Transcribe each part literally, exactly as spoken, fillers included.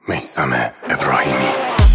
میثم ابراهیمی.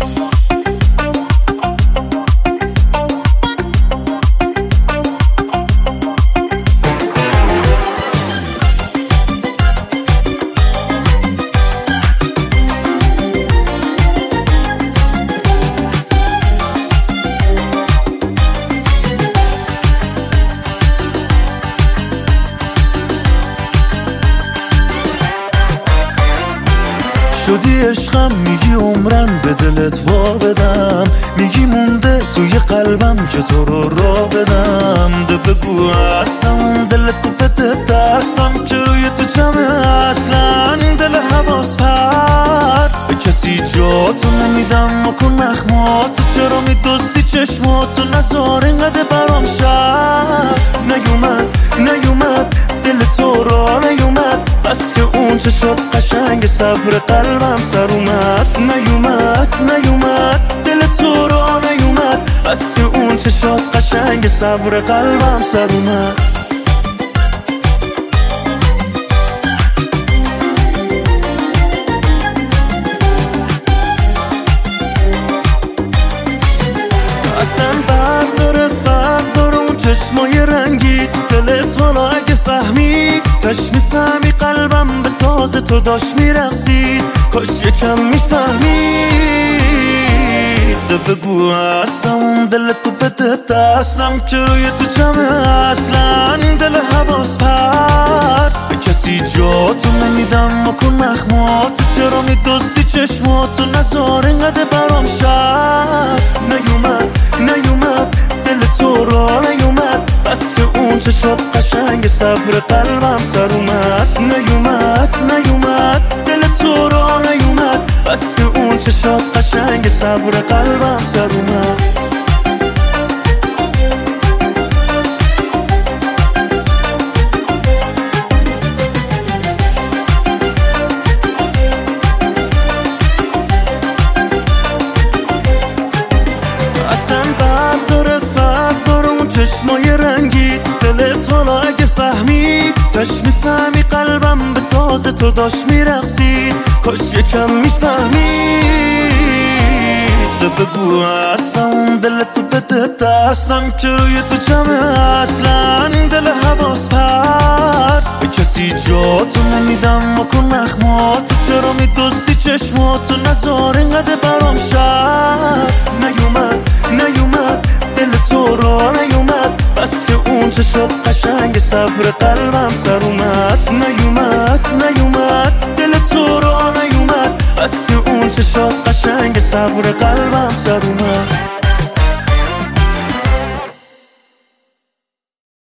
شدی عشقم، میگی عمرن به دلت وا بدم، میگی مونده توی قلبم که تو رو را بدم. ده بگو هستم دلتو بده دستم که روی تو جمعه اصلا دل حواس پرد به کسی جاتو نمیدم و کن نخماتو چرا میدوستی چشماتو نزار اینقدر برام شد نیومد نیومد دل تو را نیومد بس که اون چه شد قشنگ صبر قلبم سر اومد نیومد نیومد دل تو را نیومد بس که اون چه شد قشنگ صبر قلبم سر اومد. اصلا برداره فرق داره اون چشمای رنگی دلت حالا اگه فهمی تش میفهمی قلبم به ساز تو داشت میرقصید کاش یکم میفهمی. ده بگو هستم دلتو بده دستم که روی تو جمعه اصلا دل حواس پرد به کسی جاتو نمیدم و کن نخماتو چرا میدوستی چشماتو نزار اینقدر برام شد نیومد نیومد دل تو را نیومد بس که اون چه شد قشنگ صبر قلبم سر اومد نیومد نیومد دل تو را نیومد بس که اون چه شد قشنگ صبر قلبم سر اومد. اصلا برداره فرق داره اون چشمای رنگی دلت حالا اگه فهمی تش میفهمی قلبم به ساز تو داشت میرقصید کاش یکم میفهمی. ده بگو هستم دلتو بده دستم که روی تو جمعه اصلا دل حواس پرد به کسی جاتو نمیدم و کن نخماتو چرا میدوستی چشماتو نزار اینقدر برام شد نیومد نیومد دل تو را نیومد بس که اون چه شد قشنگ صبر قلبم سر اومد نیومد نیومد دل تو را نیومد بس که اون چه شد قشنگ صبر قلبم سر اومد.